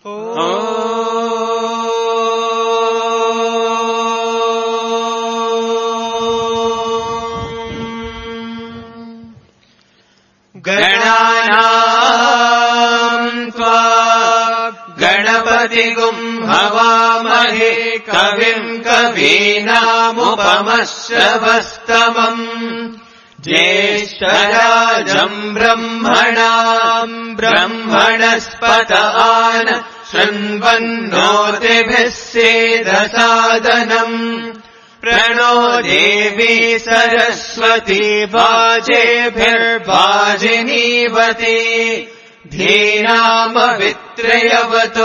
गणानाम् त्वा गणपतिगुम् हवामहे कविम् कवीनामुपमश्रवस्तमम् ज्येष्ठराजम् ब्रह्मणाम् ब्रह्मणस्पत आन शृण्वन्नोतिभिः सेदसादनम् प्रणो देवी सरस्वती वाजेभिर्वाजिनीवती धीनामवित्रयवतो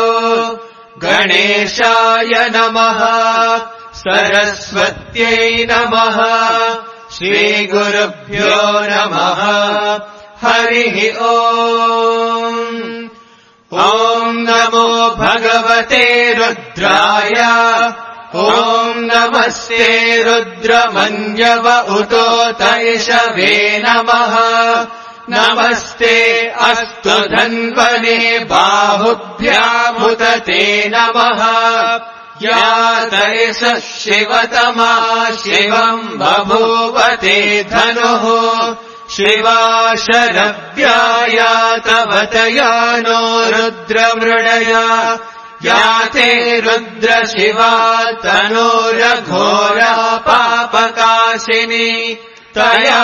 गणेशाय नमः सरस्वत्यै नमः श्रीगुरुभ्यो नमः हरिः ओम् ॐ नमो भगवते रुद्राय ॐ नमस्ते रुद्रमन्यव उतोतैषवे नमः नमस्ते अस्तु धन्वने बाहुभ्यामुत ते नमः या तैषः शिवतमा शिवम् बभूवते धनुः शिवा शरव्या तवतया नो रुद्रमृडया या ते रुद्र शिवा तनोरघोरा पापकाशिनी तया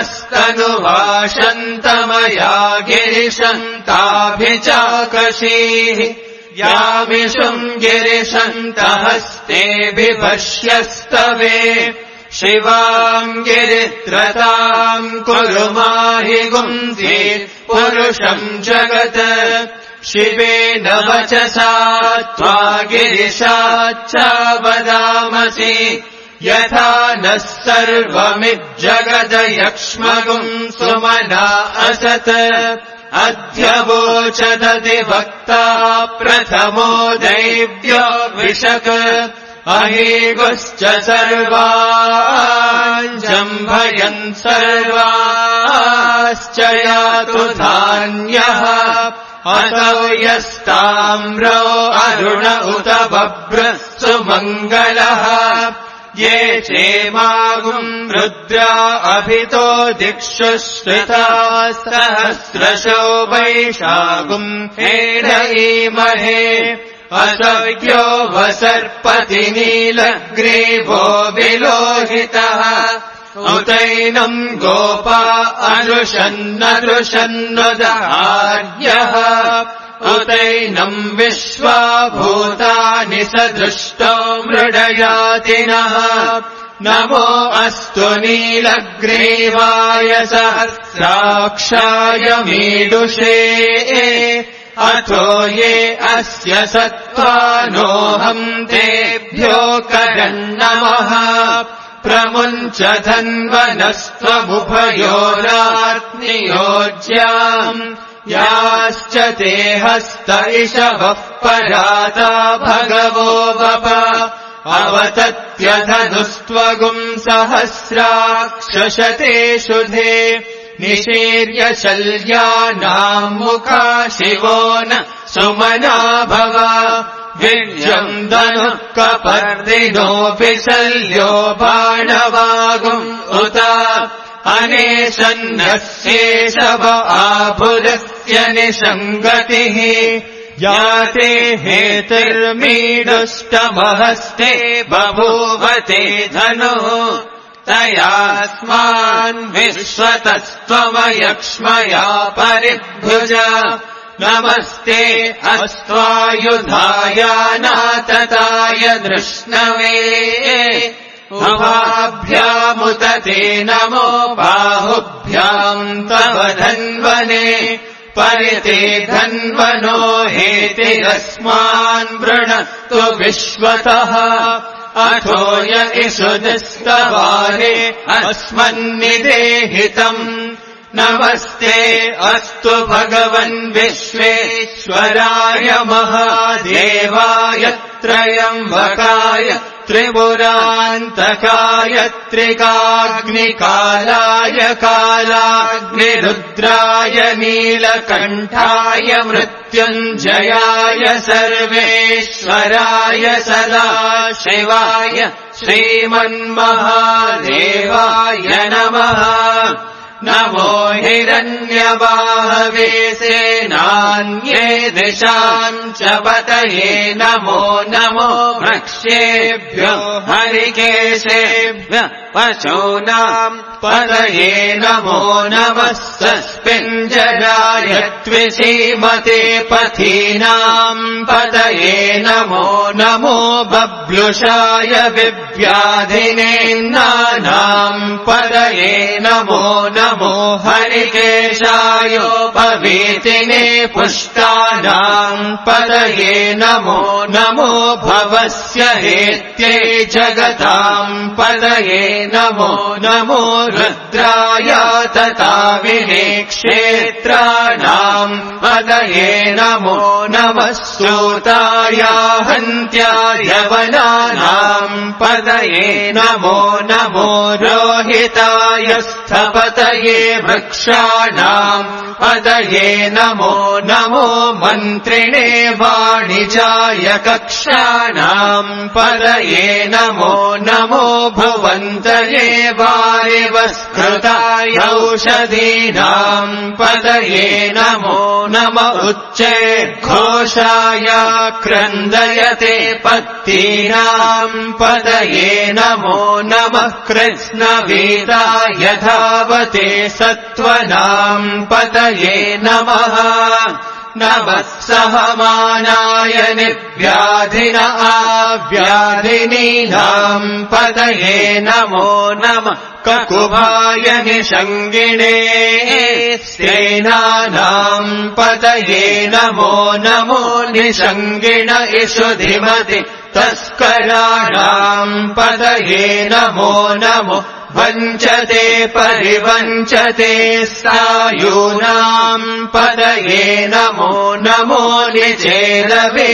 नस्तनुवाशन्तमया गिरिशन्ताभिचाकशीः यामिषुम् गिरिशन्तहस्ते विपश्यस्तवे शिवाम् गिरित्रताम् कुरु माहि गुंसि पुरुषम् जगत् शिवेन वचसा त्वा गिरिशाच्च वदामसि यथा नः सर्वमिज्जगदयक्ष्मगुम् सुमना असत् अध्यवोचदधिवक्ता प्रथमो दैव्यो विशक अहेगुश्च सर्वान् जम्भयन् सर्वाश्च यातु धान्यः असौ यस्ताम्रो अरुण उत बभ्रः सुमङ्गलः ये चेमागुम् रुद्रा अभितो दिक्षु श्रुताः सहस्रशो वैशागुम् हेडयीमहे असव्यो वसर्पति नीलग्रीवो विलोहितः उतैनम् गोपा अनुशन्नदृशन्नुदार्यः उतैनम् विश्वा भूतानि सदृष्टो मृडयातिनः नमो अस्तु नीलग्रीवाय सहस्राक्षाय मीडुषे अथो ये अस्य सत्त्वानोऽहम् तेभ्यो करन्नमः प्रमुञ्च धन्वनस्त्वमुभयोरात्नियोज्याम् याश्च ते हस्त इषवः पराता भगवो वप अवतत्यधनुस्त्वगुम् सहस्राक्षशते शुधे निशीर्य शल्यानाम् मुखा शिवो न सुमना भव वीर्यम् धनुः कपर्दिनोऽपि शल्यो बाणवागुम् उत अनेशन्नस्येषव आभुरस्य निषङ्गतिः याते हेतिर्मीडुष्टमहस्ते बभूवते धनुः तयास्मान् विश्वतस्त्वमयक्ष्मया परिभुज नमस्ते अस्त्वायुधाय नातताय धृष्णवे उभाभ्यामुत ते नमो बाहुभ्याम् तव धन्वने परिते धन्वनो हेतिरस्मान् वृणस्तु विश्वतः अथो य इषुदिस्तवारे अस्मन्निदेहितम् नमस्ते अस्तु भगवन् विश्वेश्वराय महादेवाय त्र्यम्बकाय त्रिपुरान्तकाय त्रिकाग्निकालाय कालाग्निरुद्राय नीलकण्ठाय मृत्युञ्जयाय सर्वेश्वराय सदाशिवाय श्रीमन्महादेवाय नमः। नमो हिरण्यबाहवे सेनान्ये दिशां च पतये नमो नमो वृक्षेभ्यो हरिकेशेभ्यः पशूनां पतये नमो नमः सस्पिञ्जराय त्विषीमते पथीनां पतये नमो नमो बब्लुषाय विव्याधिनेन्नानां पतये नमो नमो हरिकेशायोपवीतिने पुष्टानां पतये नमो नमो भवस्य हेत्यै जगतां पतये नमो नमो रुद्राय तथा विनेक्षेत्राणां पतये नमो नमः सूताय हन्त्याय वनानां पतये नमो नमो रोहिताय स्थपतये वृक्षाणां पतये नमो नमो मन्त्रिणे वाणिजाय कक्षाणां पतये नमो नमो भुवन्तये वारिवस्कृताय औषधीनां पतये नमो नम उच्चैर्घोषाय क्रन्दयते पत्तीनां पतये नमो नमः कृष्णवीराय धावते सत्त्वनां पतये नमः नमः सहमानाय निव्याधिन आव्याधिनीनां पतये नमो नमः ककुभाय निषङ्गिणे सेनानां पतये नमो नमो निषङ्गिण इषुधिमति तस्कराणां पतये नमो नमो वञ्चते परिवञ्चते सायूनां पतये नमो नमो निचेलवे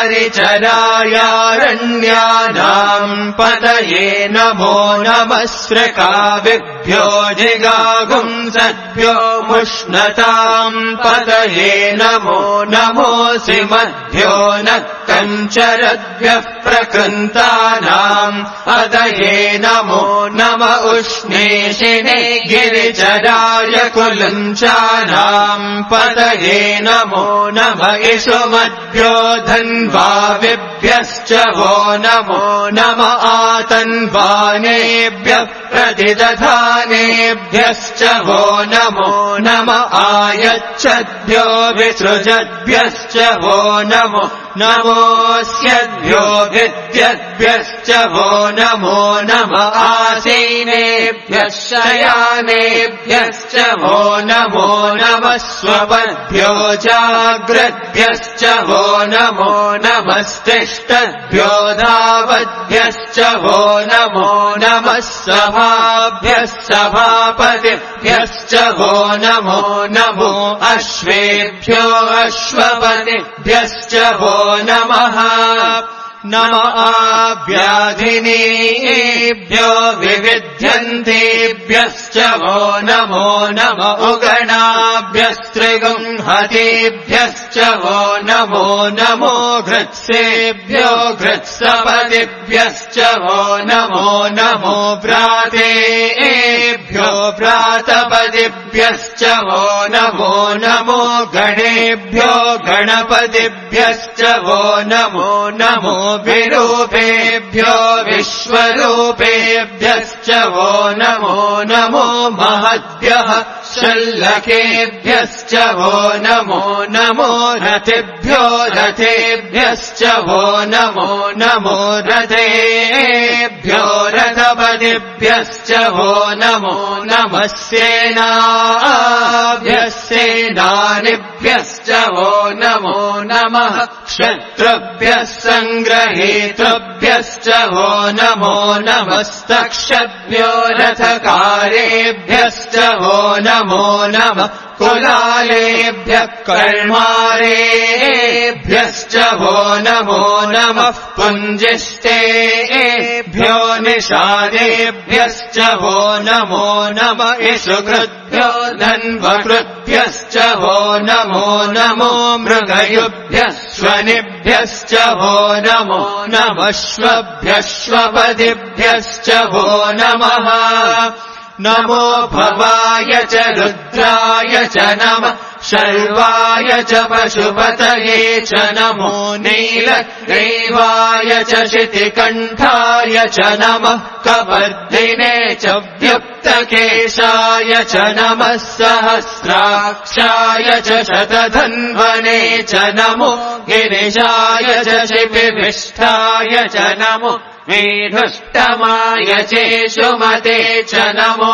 परिचरायारण्यानां पतये नमो नमः श्रकाविभ्यो जिगागुंसद्भ्यो मुष्णतां पतये नमो नमो सिमद्भ्यो नक्कञ्चरद्भ्यः प्रकृन्तानां पतये नमो नमः उष्णेशिने गिरिचराय कुलञ्चानां पतये नमो नमः इषुमद्भ्यो धन्वाविभ्यश्च वो नमो नमः आतन्वानेभ्यः प्रतिदधानेभ्यश्च वो नमो नमः आयच्छद्भ्यो विसृजद्भ्यश्च वो नमो नमोऽस्यद्भ्यो विद्यद्भ्यश्च वो नमो नमः आसीनेभ्यः शयानेभ्यश्च वो नमो नमः स्वपद्भ्यो जाग्रद्भ्यश्च वो नमो नमस्तिष्ठद्भ्यो धावद्भ्यश्च वो नमो नमः सभाभ्यः सभापतिभ्यश्च वो नमो नमो अश्वेभ्यो अश्वपतिभ्यश्च वो नमः नम आव्याधिनेभ्यो विविध्यन्तेभ्यश्च वो नमो नम उगणाभ्यस्त्रिगुंहतेभ्यश्च वो नमो नमो घृत्सेभ्यो घृत्सपतिभ्यश्च वो नमो नमो व्रातेभ्यो व्रातपतिभ्यश्च वो नमो नमो गणेभ्यो गणपतिभ्यश्च वो नमो नमो विरूपेभ्यो विश्वरूपेभ्यश्च वो नमो नमो महद्भ्यः शल्लकेभ्यश्च वो नमो नमो रथेभ्यो रथेभ्यश्च वो नमो नमो रथेभ्यो रथपतिभ्यश्च वो नमो नमः सेनाभ्यः सेनानिभ्यश्च वो नमो नमः क्षत्रुभ्यः सङ्ग्रहेतृभ्यश्च वो नमो नमस्तक्षभ्यो रथकारेभ्यश्च वो नमो नमः कुलालेभ्यः कर्मारेभ्यो निषादेभ्यश्च वो नमो नमः पुञ्जिष्टेभ्यो निषादेभ्यश्च वो नमो नमः इषुकृद्भ्यो धन्वकृद्भ्यश्च वो नमो नमो मृगयुभ्यः श्वनिभ्यश्च वो नमो नमः श्वभ्यश्वपदिभ्यश्च वो नमः नमो भवाय च रुद्राय च नमः शर्वाय च पशुपतये च नमो नीलग्रीवाय च शितिकण्ठाय च नमः कवर्धिने च व्युक्तकेशाय च नमः सहस्राक्षाय च शतधन्वने च नमो गिरिशाय च शिपिभिष्ठाय च नमो मेधुष्टमाय चेषुमते च नमो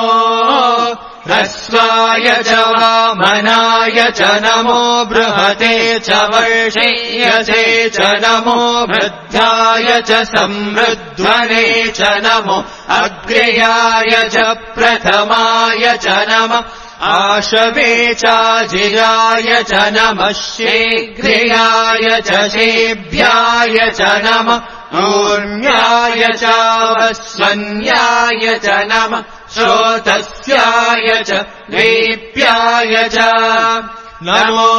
ह्रस्वाय च वामनाय च नमो बृहते च वर्षेयसे च नमो वृद्धाय च समृद्ध्वने च नमो अग्र्याय च प्रथमाय च नमः आशवे चाजिराय च नमः शीघ्रियाय च शेभ्याय च नमः ऊर्म्याय चावस्वन्याय च नमः श्रोतस्याय च वीप्याय च नमो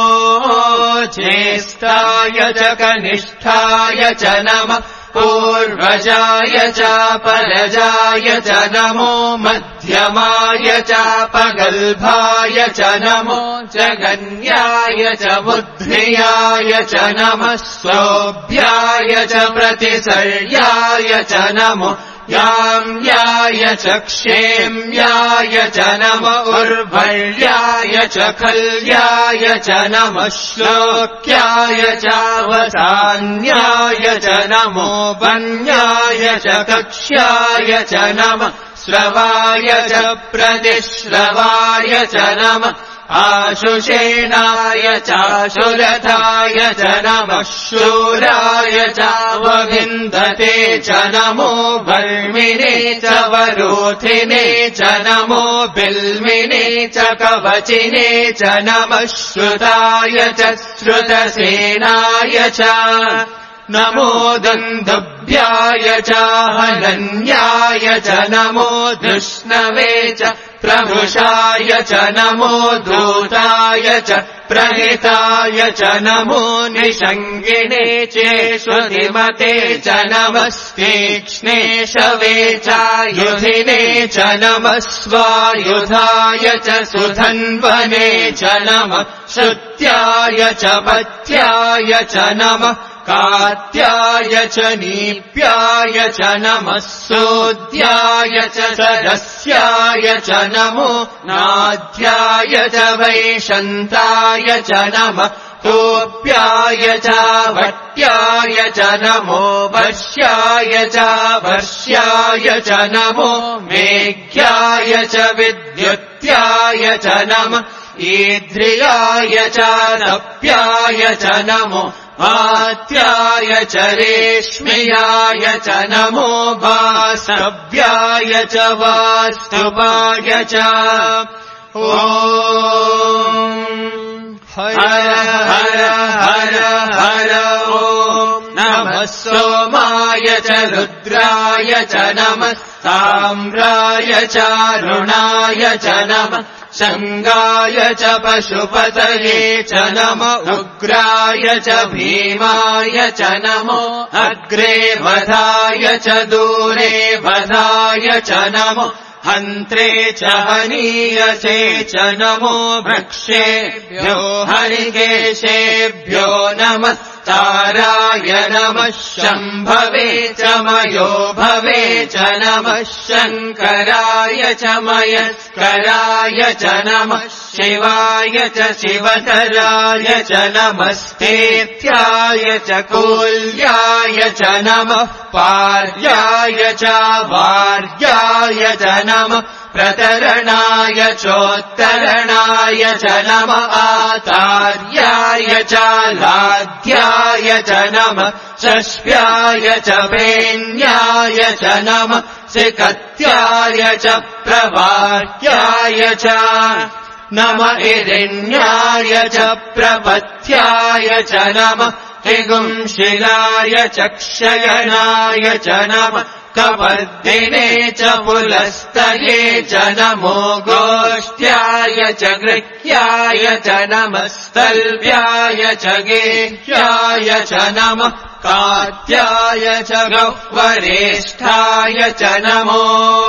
ज्येष्ठाय च कनिष्ठाय च नमः पूर्वजाय च परजाय च नमो मध्यमाय च पगल्भाय च नमो जगन्याय च बुद्ध्याय च नमः स्वोभ्याय च प्रतिसर्याय च नमो याम्याय च क्षेम्याय च नमः उर्वर्याय च खल्याय च नमः श्लोक्याय चावसान्याय च नमो वन्याय च कक्ष्याय च नमः श्रवाय च प्रतिश्रवाय च नमः आशुषेणाय चाशुरथाय च नमः शूराय चावविन्दते च नमो वर्मिने च वरोधिने च नमो बिल्मिने च कवचिने च नमः श्रुताय च श्रुतसेनाय च नमो दन्दुभ्याय च हनन्याय च नमो धृष्णवे च प्रभुषाय च नमो दूताय च प्रहिताय च नमो निषङ्गिने चेष्वधिमते च नमस्तीक्ष्णे शवे चायुधिने च नमः स्वायुधाय च सुधन्वने च नमः श्रुत्याय च पथ्याय च नमः कात्याय च नीप्याय च नमः सोद्याय च सरस्याय च नमो नाद्याय च वैशन्ताय च नमः तोप्याय च वट्याय च नमो वर्ष्याय च वर्ष्याय च नमो मेघ्याय च विद्युत्याय च नमः ईद्रियाय च तप्याय च नमो आत्याय च रेश्म्याय च नमो वास्तव्याय च वास्तवाय च ॐ हर हर हर हर ॐ नमः सोमाय च रुद्राय च नमः ताम्राय च अरुणाय च नमः शङ्गाय च पशुपतये च नमः उग्राय च भीमाय च नमो अग्रे वधाय च दूरे वधाय च नमो हन्त्रे च हनीयसे च नमो वृक्षेभ्यो हरिकेशेभ्यो नमः ताराय नमः शम्भवे च मयो भवे च नमः शङ्कराय च मयस्कराय च नमः शिवाय च शिवतराय च नमस्तेत्याय च कूल्याय च नमः पार्याय च वार्याय च नमः प्रतरणाय चोत्तरणाय च नमः आतार्याय च लाध्याय च नमः षष्ठ्याय च वेण्याय च नमः सिकत्याय च प्रवाह्याय च नमः हिरण्याय च प्रपथ्याय च नमः हिगुंशिलाय चक्षयनाय च नमः कपर्दिने च पुलस्तये च नमो गोष्ठ्याय च गृह्याय च नमस्तल्प्याय च गेह्याय च नमः कात्याय च गह्वरेष्ठाय च नमो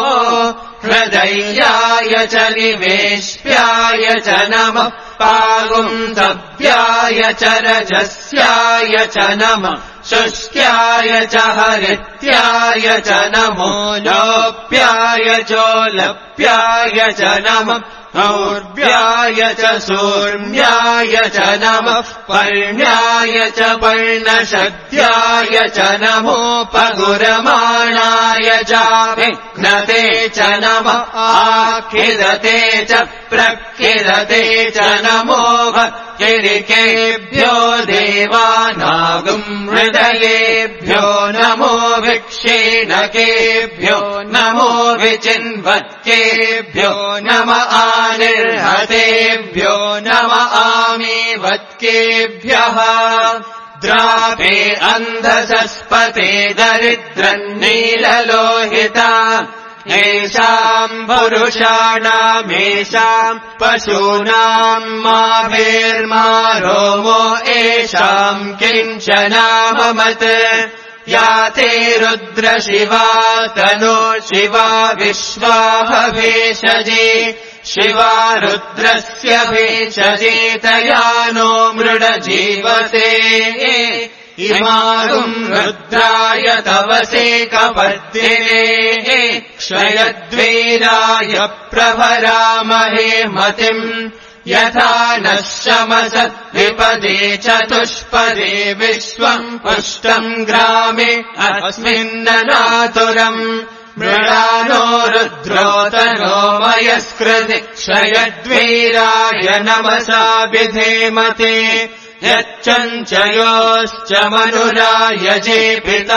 हृदयाय च निवेश्याय च नमः पागुंसव्याय च रजस्याय च नमः शुष्क्याय च हरित्याय च नमो लोप्याय चोलप्याय च नमः और्व्याय च सूर्ण्याय च नमः पर्ण्याय च पर्णशद्याय च नमो पगुरमाणाय च विघ्नते च नमः आखिदते च प्रखिदते च नमो भक्तिरिकेभ्यो देवानागुम् हृदयेभ्यो नमो विक्षीणकेभ्यो नमो विचिन्वत्केभ्यो नम आनिर्हतेभ्यो नम आमीवत्केभ्यः द्रापे अन्धसस्पते दरिद्रन्नीललोहिता येषाम् पुरुषाणामेषाम् पशूनाम् माभेर्मा रोमो येषाम् किञ्चनाममत् या ते रुद्रशिवा तनो शिवा विश्वाह भेषजे शिवा रुद्रस्य भेषजे तया नो मृडजीवसे इमागुम् रुद्राय तवसे कपर्दिने क्षयद्वीराय प्रभरामहे मतिम् यथा नः शमस विपदे चतुष्पदे विश्वम् पुष्टम् ग्रामे अस्मिन्ननातुरम् मृडानो रुद्रोतनो मयस्कृति क्षयद्वीराय नमसा विधेमते यच्चञ्चयोश्च मनुरायजे पिता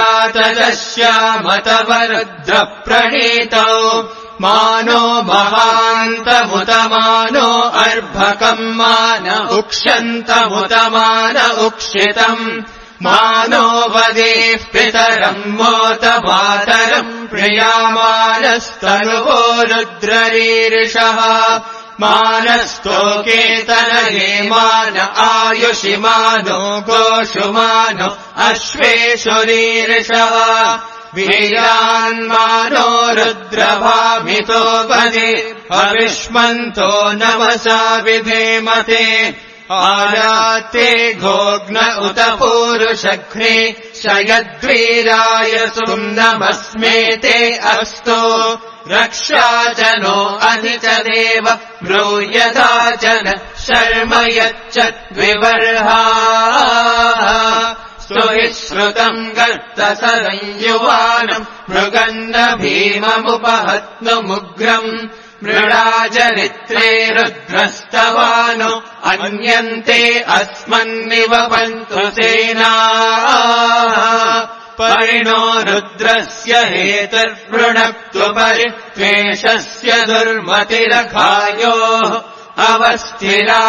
तदस्यामतवरुद्रप्रणीतौ मानो महान्तमुतमानो अर्भकम् मान उक्ष्यन्तमुतमान उक्षितम् मानो वदेः पितरम् मोत मातरम् प्रियामानस्तनुवो रुद्ररीरिषः मानस्तोकेतनये मान आयुषि मानो गोषु मानो अश्वेषुरीरिषः वीरान्मानो रुद्रभामितो वदे अविष्मन्तो नमसा विधेमते आयाते घोग्न उत पूरुषघ्ने शयद्वीराय सुम्नमस्मेते अस्तु रक्षा च नो अधि च देव ब्रूयता च न शर्म यच्च द्विवर्हा सुविश्रुतम् गर्तसंयुवानम् मृगन्न भीममुपहत्नुमुग्रम् मृडाचरित्रे रुद्रस्तवानो अन्यन्ते अस्मन्निवपन्तु सेना परिणो रुद्रस्य हेतुर्वृणक्तु परित्वेषस्य दुर्मतिरखायोः अवस्थिरा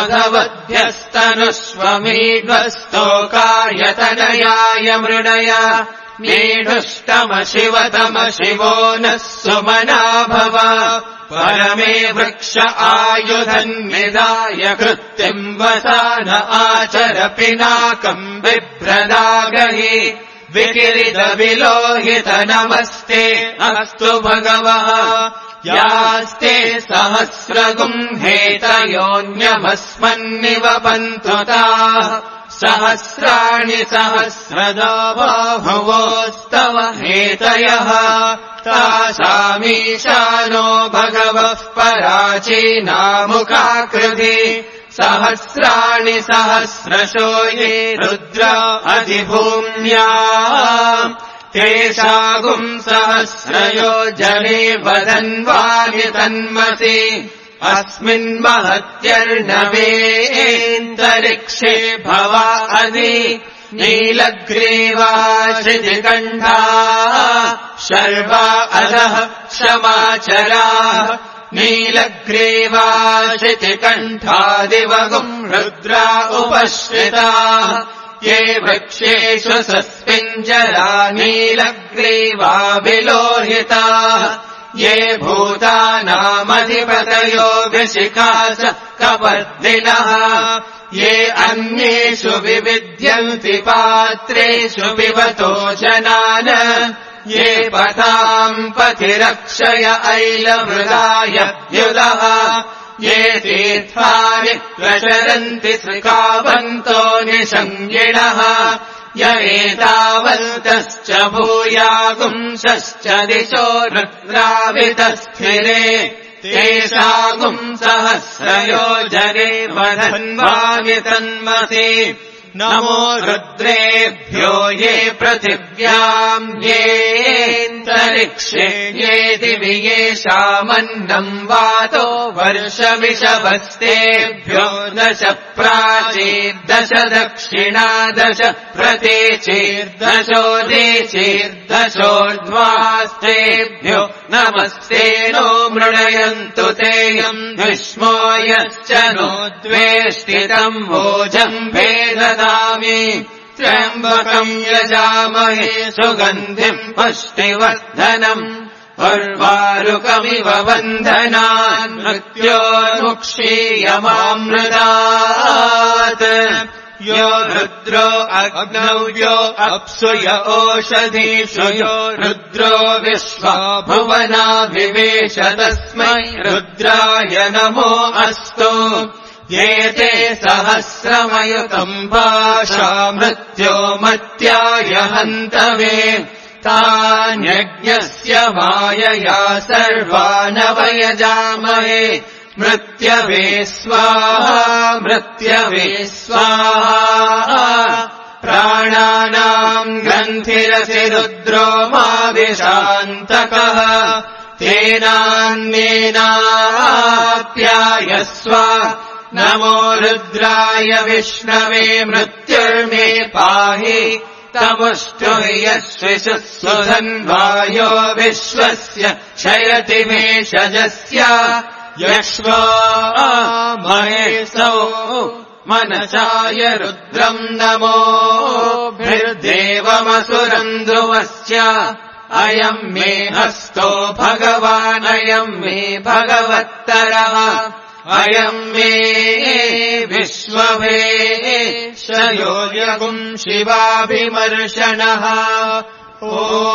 मघवद्भ्यस्तनुष्वमीढ्वस्तोकायतनयाय मृडया मीढुष्टमशिवतम शिवो नः सुमना भव परमे वृक्ष आयुधन्निदाय कृत्तिम् वसान आचर पिनाकम् बिभ्रदागहि विकिरितविलोहित नमस्ते अस्तु भगवः यास्ते सहस्रगुम्हेतयोऽन्यमस्मन्निवपन्तु ताः सहस्राणि सहस्रदा बाहुवोस्तव हेतयः तासामीशानो भगवः पराचीनामुखाकृति सहस्राणि सहस्रशो ये रुद्र अधिभूम्या तेषागुम् सहस्रयो जने वदन्वानि तन्मसि अस्मिन्महत्यर्णवेऽन्तरिक्षे भवा अधि नीलग्रीवा श्रितिकण्ठा शर्वा अधः क्षमाचराः ये वृक्षेषु सस्पिञ्जरा नीलग्रीवा विलोहिताः ये भूतानामधिपतयो वृषिकास कपर्दिनः ये अन्येषु विविध्यन्ति पात्रेषु पिबतो जनान् ये पथाम् पथिरक्षय ऐलमृदाय युधः ये तीर्थानि प्रचरन्ति सृकावन्तो निषङ्गिणः य एतावन्तश्च भूयागुंसश्च दिशो रुद्रावितस्थिरे तेषागुम् सहस्रयोजने वधन्वामि तन्मसि नमो रुद्रेभ्यो ये पृथिव्याम् येऽन्तरिक्षे ये दिवि येषामन्नम् वातो वर्षविषभस्तेभ्यो दश प्राचीर्दश दक्षिणादश प्रतीचीर्दशोदीचीर्दशोर्ध्वास्तेभ्यो नमस्ते नो मृणयन्तु तेयम् विष्मो यश्च नो द्वेष्टितम् वोजम् भेददामि त्र्यम्बकम् यजामहे सुगन्धिम् पुष्टिवर्धनम् उर्वारुकमिव बन्धनान् मृत्योर्मुक्षीयमामृतात् यो रुद्रो अग्नौ यो अप्सु य ओषधीषु यो रुद्रो विश्वा भुवनाभिवेश तस्मै रुद्राय नमो अस्तु ये ते सहस्रमयुतम् पाशा मृत्यो मत्याय हन्तवे तान्यज्ञस्य मायया सर्वानवयजामहे मृत्यवे स्वाहा मृत्यवे स्वाहा प्राणानाम् ग्रन्थिरसि रुद्रो माविशान्तकः तेनान्येनाप्यायस्व नमो रुद्राय विष्णवे मृत्युर्मे पाहि तमुष्टुर्यश्विषुः सुधन्वायो विश्वस्य क्षयति मेषजस्य यक्ष्वा महेशौ मनसाय रुद्रम् नमोभिर्देवमसुरम् ध्रुवस्य अयम् मे हस्तो भगवानयम् मे भगवत्तरः अयम् मे विश्ववेशयोऽयगुम् शिवाभिमर्शनः ॐ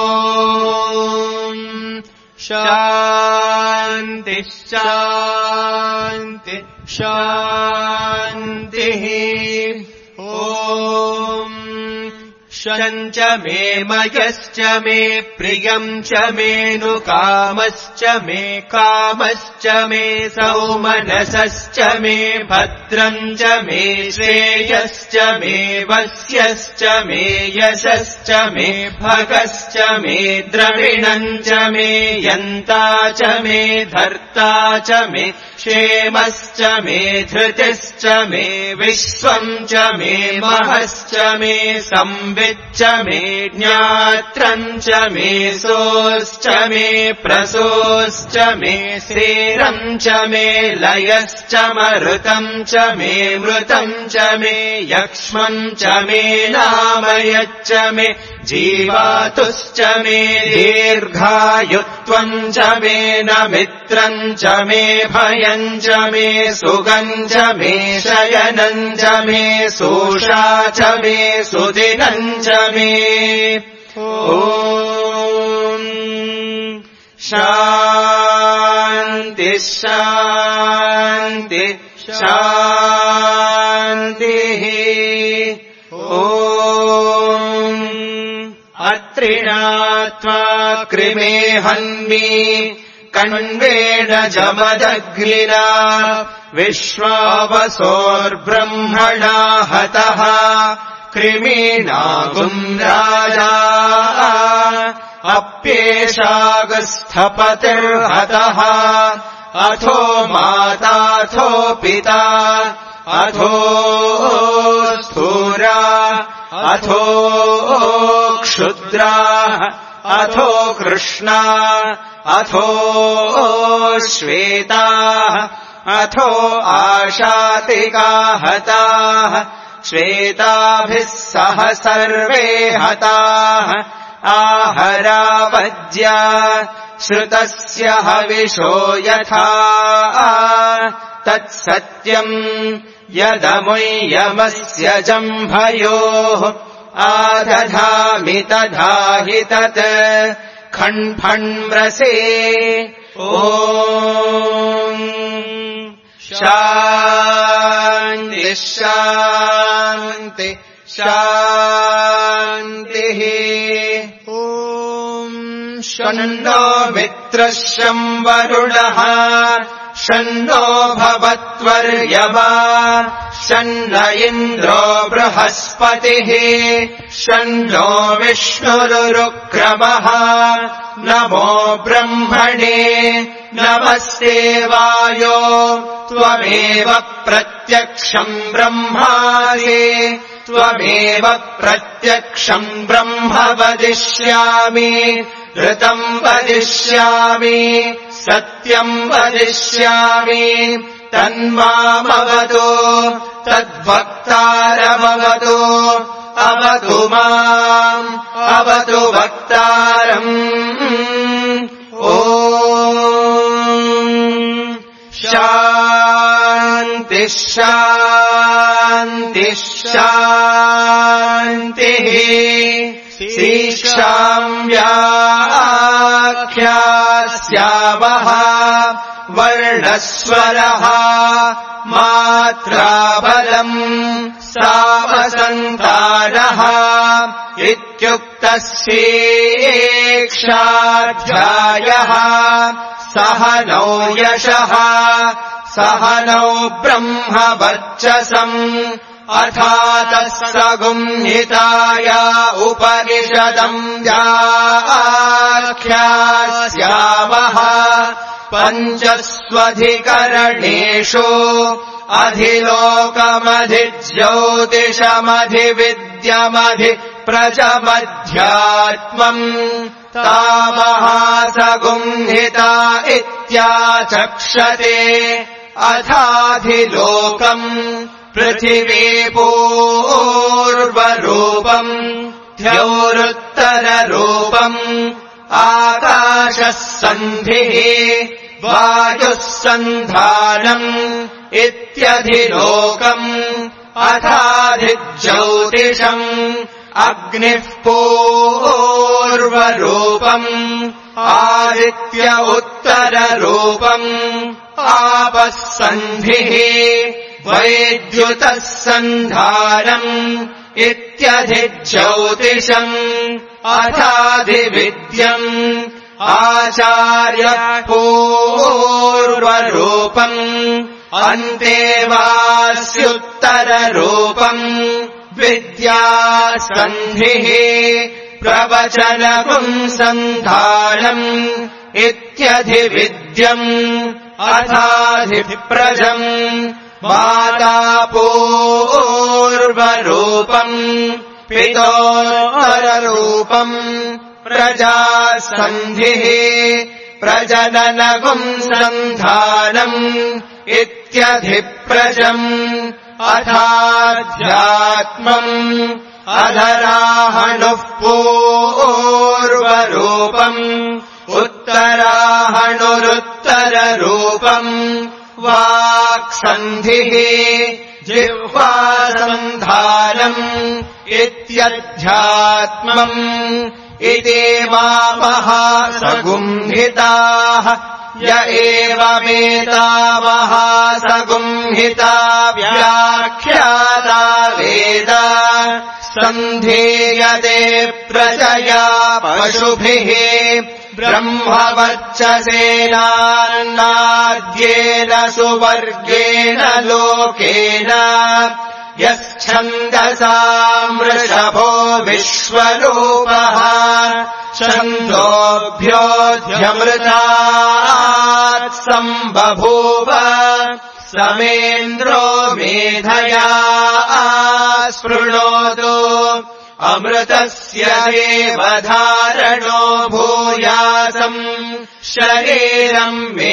शान्ति शान्ति शान्तिः ॐ शञ्च मे मयश्च मे प्रियम् च मेऽनुकामश्च मे कामश्च मे सौमनसश्च मे भद्रम् च मे श्रेयश्च मे वस्यश्च मे यशश्च मे भगश्च मे द्रविणम् च मे यन्ता च मे धर्ता च मे क्षेमश्च मे धृतिश्च मे विश्वम् च मे महश्च मे संविच्च मे ज्ञात्रम् च मे सोश्च मे प्रसोश्च मे श्रीरम् च मे लयश्च मरुतम् च मे मृतम् च मे यक्ष्मम् च मे नामयच्च मे जीवातुश्च मे दीर्घायुत्वम् च मे न मित्रम् च मे भयम् च मे सुगम् च मे शयनम् च मे सोषा च मे सुदिनम् च मे ॐ शान्ति शान्ति शान्तिः ॐ अत्रिणात्वा कृमे हन्मि कण्वेण जमदग्निना विश्वावसोर्ब्रह्मणा हतः कृमीणागुम् राजा अप्येषागस्थपतिर्हतः अथो माताथो पिता अथो स्थूरा अथो क्षुद्रा अथो कृष्णा अथो श्वेता अथो आशातिका हताः श्वेताभिः सह सर्वे हताः आहरावज्या श्रुतस्य हविषो यथा तत्सत्यम् यदमुय्यमस्य जम्भयोः आदधामि तथा हि तत् खण्फण्म्रसे ॐ शान्ति शान्ति शान्तिः ॐ शन्नो मित्रः शं वरुणः शन्नो भवत्वर्यमा शन्न इन्द्रो बृहस्पतिः शन्नो विष्णुरुक्रमः नमो ब्रह्मणे नमस्ते वायो त्वमेव प्रत्यक्षम् ब्रह्मासि त्वमेव प्रत्यक्षम् ब्रह्म वदिष्यामि ऋतम् वदिष्यामि सत्यम् वदिष्यामि तन्मामवतु तद्वक्तारमवतु अवतु माम् अवतु वक्तारम् ॐ शान्ति शान्ति शान्तिः शीक्षाम्याख्यास्यावः वर्णस्वरः मात्राबलम् सावसन्तानः इत्युक्तस्येक्षाध्यायः सह नौ यशः सह नौ ब्रह्मवर्चसम् अथातः सगुंहिताय उपनिषदम् व्याख्यास्यावः पञ्चस्वधिकरणेषु अधिलोकमधिज्योतिषमधिविद्यमधिप्रजमध्यात्मम् तामहासगुंहिता इत्याचक्षते अथाधिलोकम् पृथिवी पूर्वरूपम् द्यौरुत्तररूपम् आकाशः सन्धिः वायुः सन्धानम् इत्यधिलोकम् अथाधिज्योतिषम् अग्निः पूर्वरूपम् आदित्य उत्तररूपम् आपः सन्धिः वैद्युतः सन्धानम् इत्यधिज्योतिषम् अथाधिविद्यम् आचार्यः पूर्वरूपम् अन्तेवास्युत्तररूपम् विद्या सन्धिः प्रवचनपुंसन्धानम् इत्यधिविद्यम् अथाधिप्रजम् माता पूर्वरूपम् पितोत्तररूपम् प्रजासन्धिः प्रजननपुंसन्धानम् इत्यधिप्रजम् अथाध्यात्मम् अधराहणुः पूर्वरूपम् उत्तराहणुरुत्तररूपम् वाक्सन्धिः जिह्वासन्धानम् इत्यध्यात्मम् इति महासगुंहिताः य एवमेतामहासगुंहिता व्याख्याता वेद सन्धीयते प्रजया पशुभिः ब्रह्मवर्चसेनान्नाद्येन सुवर्गेण लोकेन यच्छन्दसाम् वृषभो विश्वरूपः छन्दोभ्योऽध्यमृतात् सम्बभूव समेन्द्रो मेधया स्पृणोतु अमृतस्य देवधारणो भूयासम् शरीरम् मे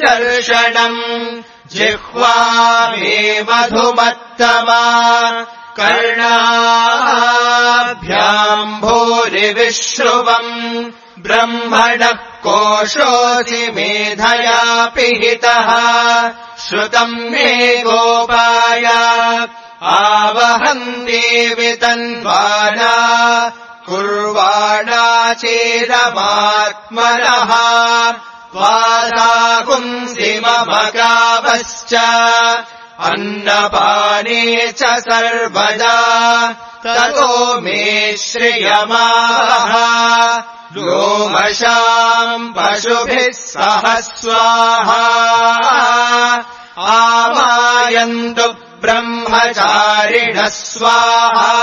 विचर्षणम् जिह्वा मे मधुमत्तमा कर्णाभ्याम् भूरिविश्रुवम् ब्रह्मणः कोशोऽसि मेधया पिहितः श्रुतम् मे गोपाय आवहन्ति वितन्वाना कुर्वाणा चेदमात्मनः त्वादाकुंसि मम गावश्च अन्नपाने च सर्वदा ततो मे श्रियमावह लोमशाम् पशुभिः सह स्वाहा आमायन्तु ब्रह्मचारिणः स्वाहा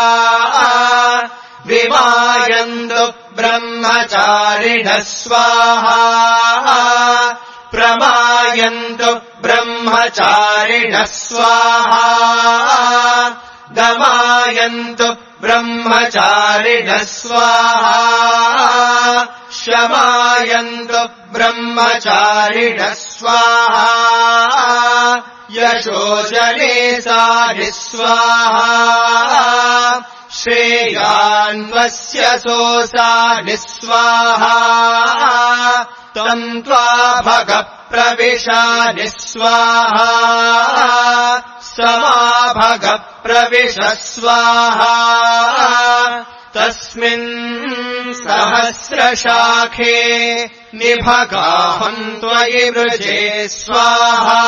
विमायन्तु ब्रह्मचारिणः स्वाहा प्रमायन्तु ब्रह्मचारिणः स्वाहा दमायन्तु ब्रह्मचारिणः स्वाहा शमायन्तु ब्रह्मचारिणः स्वाहा यशोजने साधि स्वाहा श्रेयान्वस्य सोऽसानि स्वाहा तन्त्वा भगप्रविशानि स्वाहा समा भगप्रविश स्वाहा तस्मिन् सहस्रशाखे निभगाहम् त्वयि वृजे स्वाहा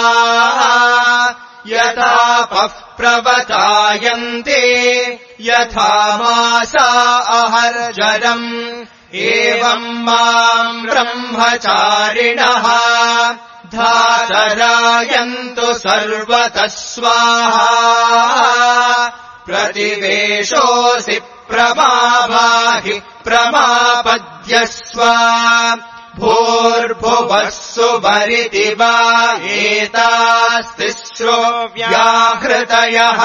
यथापः प्रवतायन्ते यथा मासा अहर्जरम् एवम् माम् ब्रह्मचारिणः धातरायन्तु सर्वतः स्वाहा प्रतिवेशोऽसि प्रमाभाहि प्रमापद्यस्व भूर्भुवः सुवरिति वा एतास्तिस्रो व्याहृतयः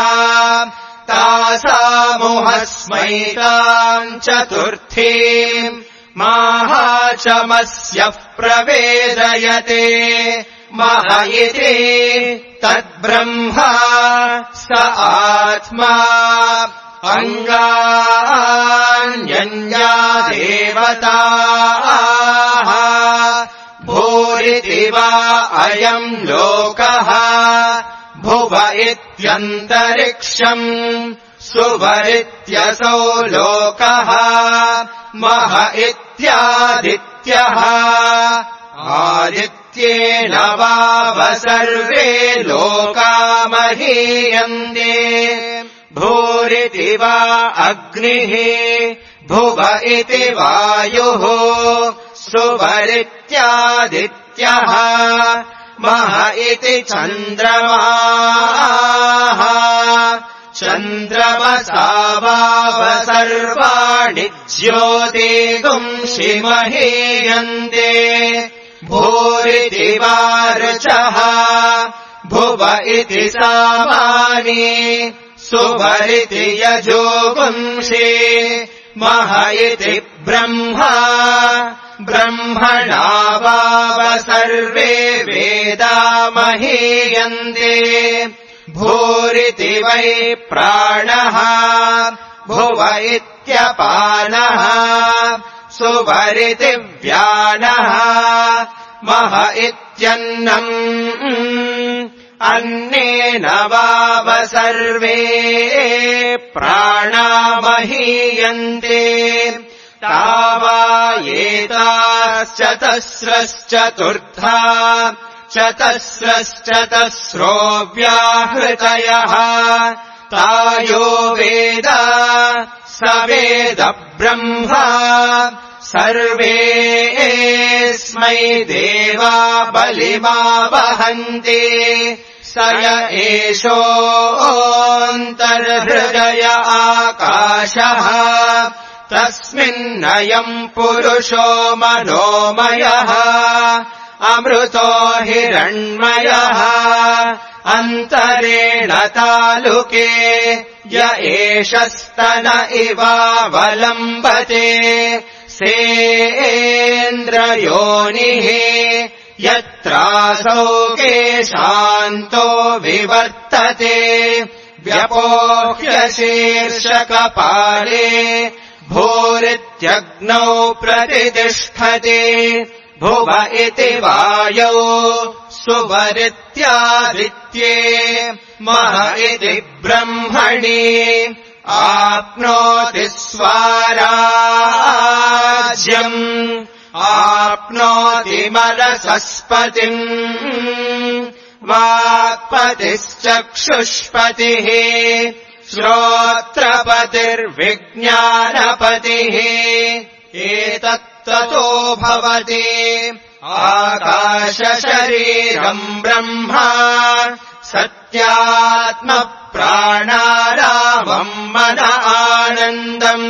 तासामुहस्मैताम् चतुर्थीम् माहाचमस्यः प्रवेदयते मह इति तद्ब्रह्मा स आत्मा अङ्गान्यन्या देवताः भूरिति वा अयम् लोकः भुव इत्यन्तरिक्षम् सुवरित्यसौ लोकः मह इत्यादित्यः आदित्येन वाव सर्वे लोका महीयन्ते भूरिति वा अग्निः भुव इति वायुः सुवरित्यादित्यः मह इति चन्द्रमाः चन्द्रमसा वाव सर्वाणि ज्योतिगुंषि महीयन्ते भूरिति वा ऋचः भुव इति सामानि सुवरिति यजोगुंषि मह इति ब्रह्मा ब्रह्मणा वाव सर्वे वेदा महीयन्ते भूरिति वै प्राणः भुव इत्यपानः सुवरिति व्यानः मह इत्यन्नम् अन्नेन वाव सर्वे प्राणा महीयन्ते तावा एताश्चतस्रश्चतुर्था चतस्रश्चतस्रो व्याहृतयः तायो वेद स वेद ब्रह्मा सर्वेऽस्मै देवा बलिमावहन्ति स य एषोऽन्तर्हृदय आकाशः तस्मिन्नयम् पुरुषो मनोमयः अमृतो हिरण्मयः अन्तरेण तालुके य एष स्तन इवावलम्बते सेन्द्रयोनिः यत्रासौ केशान्तो विवर्तते व्यपोह्य शीर्षकपाले भूरित्यग्नौ प्रतितिष्ठति भुव इति वायौ सुवरित्यादित्ये मह इति ब्रह्मणि आप्नोति स्वाराज्यम् आप्नोति मनसस्पतिम् वाक्पतिश्चक्षुष्पतिः श्रोत्रपतिर्विज्ञानपतिः एतत्ततो भवति आकाशशरीरम् ब्रह्म सत्यात्मप्राणारामम् मन आनन्दम्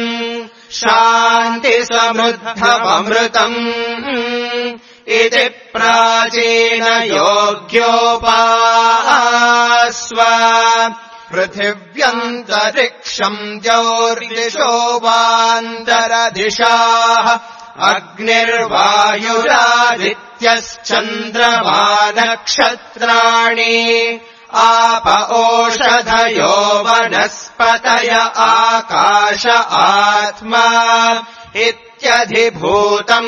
शान्तिसमृद्धममृतम् इति प्राचीनयोग्योपास्व पृथिव्यन्तरिक्षम् द्यौर्दिशो वान्तरदिशाः अग्निर्वायुरादित्यश्चन्द्रमा नक्षत्राणि आप ओषधयो वनस्पतय आकाश आत्मा इत्यधिभूतम्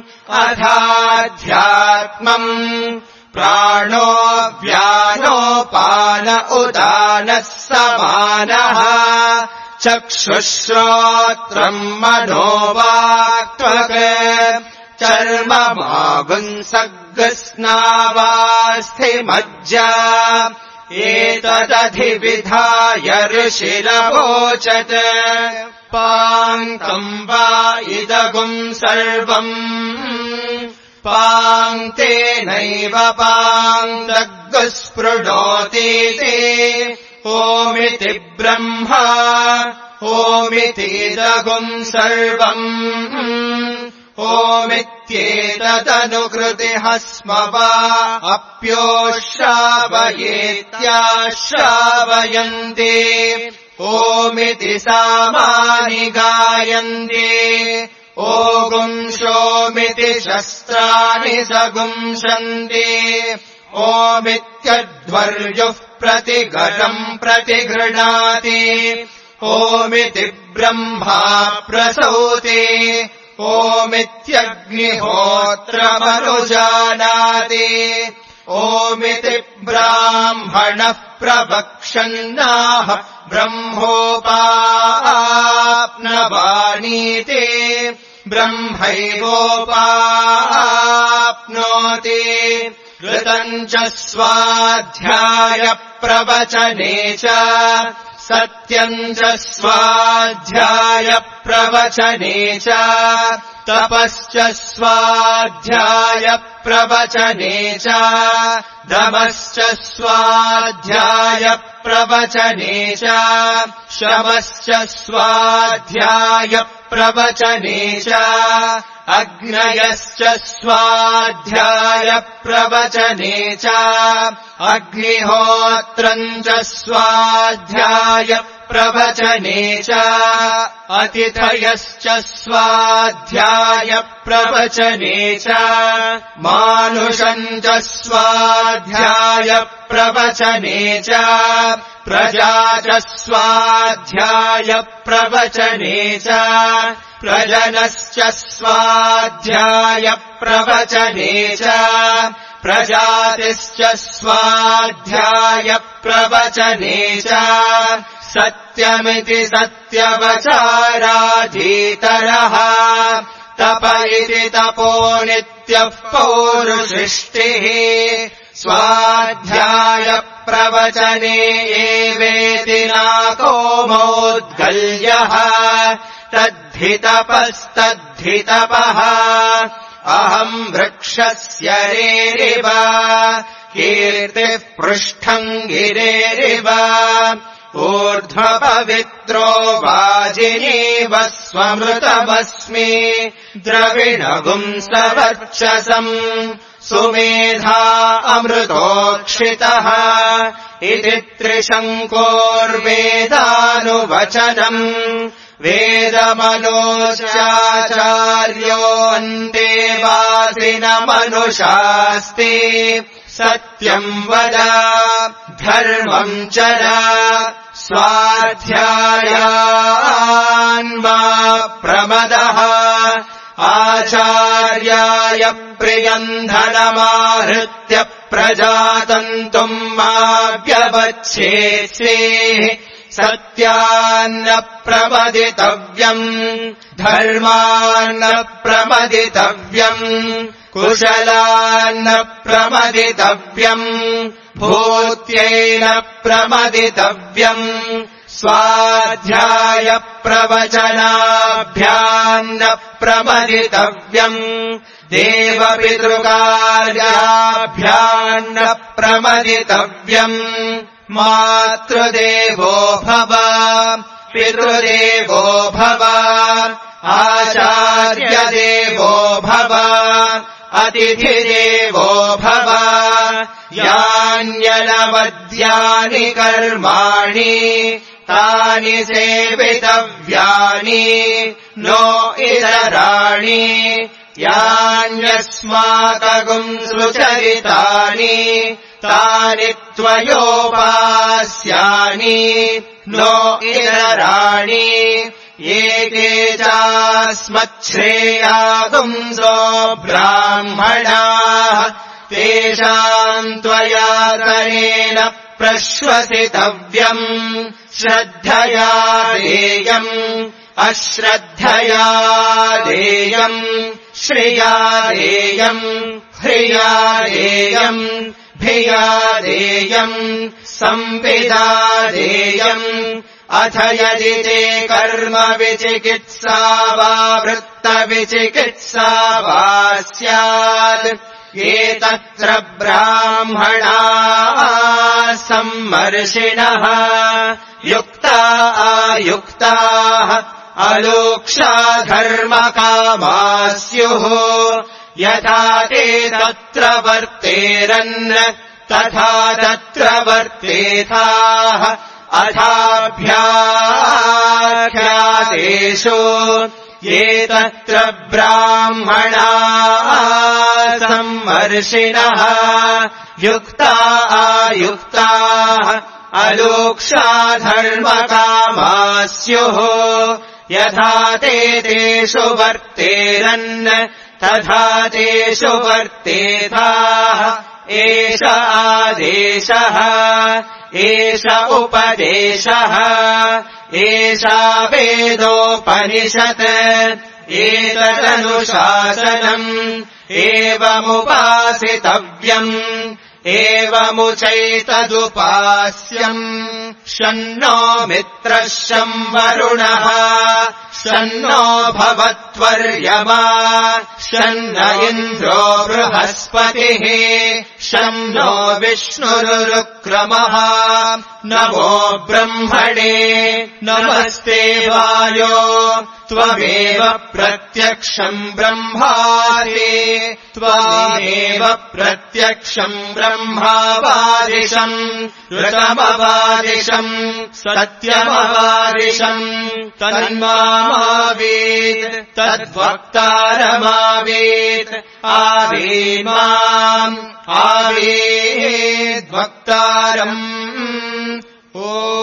अधाध्यात्मम् प्राणो व्यानोपान उदानः समानः चक्षुश्रोत्रम् मनोवाक्त्वक् चर्ममागुंसग्स्नावास्थिमज्जा एतदधिविधाय ऋषिरवोचत् पाङ्क्तम् वा इदगुम् सर्वम् पाङ्क्तेनैव पाङ्क्तग्स्पृणोतीति ओमिति ब्रह्मा ओमितीदगुम् सर्वम् ओमित्येतदनुकृतिः स्म वा अप्योश्रावयेत्याश्रावयन्ति ओमिति सामानि गायन्ति ओगुंशोमिति शस्त्राणि सगुंशन्ति ओमित्यध्वर्युः प्रतिगतम् प्रतिगृह्णाति ओमिति ब्रह्मा प्रसौति ओमित्यग्निहोत्रमनुजानाति ओमिति ब्राह्मणः प्रवक्षन्नाह ब्रह्मोपाप्नवानीति ब्रह्मैवोपाप्नोति ऋतम् च स्वाध्यायप्रवचने च सत्यम् च स्वाध्यायप्रवचने च तपश्च स्वाध्यायप्रवचने च दमश्च स्वाध्यायप्रवचने च शमश्च स्वाध्यायप्रवचने च अग्नयश्च स्वाध्यायप्रवचने च अग्निहोत्रम् च स्वाध्यायप्रवचने च अतिथयश्च स्वाध्यायप्रवचने च मानुषम् च स्वाध्यायप्रवचने च प्रजा च स्वाध्यायप्रवचने च प्रजनश्च स्वाध्यायप्रवचने च प्रजातिश्च स्वाध्यायप्रवचने च सत्यमिति सत्यवचाराधीतरः तप इति तपो नित्यः पौरुषिष्टिः स्वाध्यायप्रवचने एवेति नाको मोद्गल्यः तद्धितपस्तद्धितपः अहम् वृक्षस्य रेरिव कीर्तिः पृष्ठम् गिरेरिव ऊर्ध्वपवित्रो वाजिनीव स्वमृतमस्मि द्रविणगुंसवर्चसम् सुमेधा अमृतोक्षितः इति त्रिशङ्कोर्वेदानुवचनम् वेदमनोश्चाचार्योऽन्ते वासिनमनुषास्ति सत्यम् वद धर्मम् चर स्वाध्यायान्मा प्रमदः आचार्याय प्रियम् धनमाहृत्य प्रजातन्तुम् मा व्यवच्छेत्से सत्यान्न प्रमदितव्यम् धर्मान्न प्रमदितव्यम् कुशलान्न प्रमदितव्यम् भूत्यैन प्रमदितव्यम् स्वाध्याय प्रवचनाभ्यान्न प्रमदितव्यम् देवपितृकार्याभ्यान्न प्रमदितव्यम् मातृदेवो भव पितृदेवो भव आचार्यदेवो भव अतिथिदेवो भव यान्यनवद्यानि कर्माणि तानि सेवितव्यानि नो इतराणि यान्यस्माकम् सुचरितानि तानि त्वयोपास्यानि नो इतराणि एके चास्मच्छ्रेयागुंसो ब्राह्मणाः तेषाम् त्वयातनेन प्रश्वसितव्यम् श्रद्धया देयम् अश्रद्धया देयम् श्रिया देयम् ह्रिया देयम् भिया देयम् संविदा देयम् अथ यदि ते कर्म विचिकित्सा वा वृत्तविचिकित्सा वा स्यात् एतत्र ब्राह्मणाः सम्मर्षिणः युक्ता आयुक्ताः अलोक्षा धर्मकामाः स्युः यथा ते तत्र वर्तेरन् तथा तत्र वर्तेथाः अथाभ्याख्यातेषु ये तत्र ब्राह्मणाः सम्मर्षिणः युक्ता आयुक्ताः अलोक्षा धर्मकामाः स्युः यथा ते तेषु वर्तेरन् तथा तेषु वर्तेथाः एष आदेशः एष उपदेशः एषा वेदोपनिषत् एतदनुशासनम् एवमुपासितव्यम् एवमुचैतदुपास्यम् शन्नो मित्रः शं वरुणः शन्नो भवत्वर्यमा शन्न इन्द्रो बृहस्पतिः शन्नो विष्णुरुक्रमः नमो ब्रह्मणे नमस्ते वायो त्वमेव प्रत्यक्षम् ब्रह्मासि त्वमेव प्रत्यक्षम् ब्रह्मावादिशम् ऋतमवादिशम् सत्यमवादिशम् तन्मामावेत् तद्वक्तारमावेत् आवेन्माम् आवेद्वक्तारम् ॐ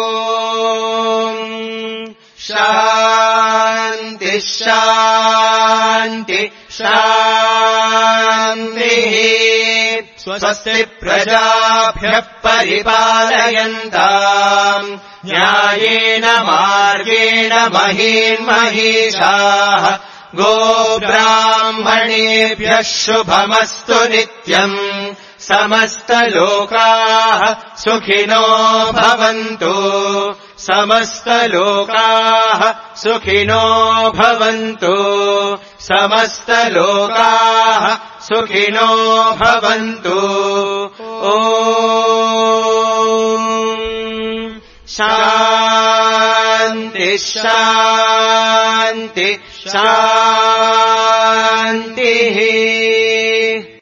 शान्ति शान्ति शान्तिः स्वस्ति प्रजाभ्यः परिपालयन्ताम् न्यायेन मार्गेण महीन्महीषाः गोब्राह्मणेभ्यः शुभमस्तु नित्यम् समस्तलोकाः सुखिनो भवन्तु समस्तलोकाः सुखिनो भवन्तु समस्तलोकाः सुखिनो भवन्तु ॐ शान्ति शान्ति शान्तिः